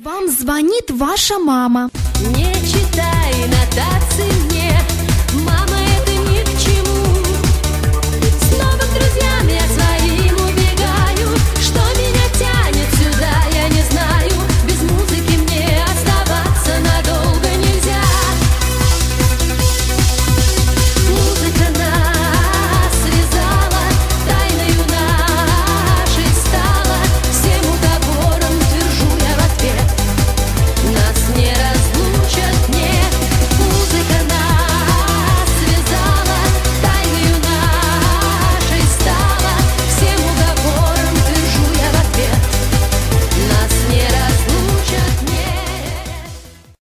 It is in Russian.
Вам звонит ваша мама. Не читай нотации мне.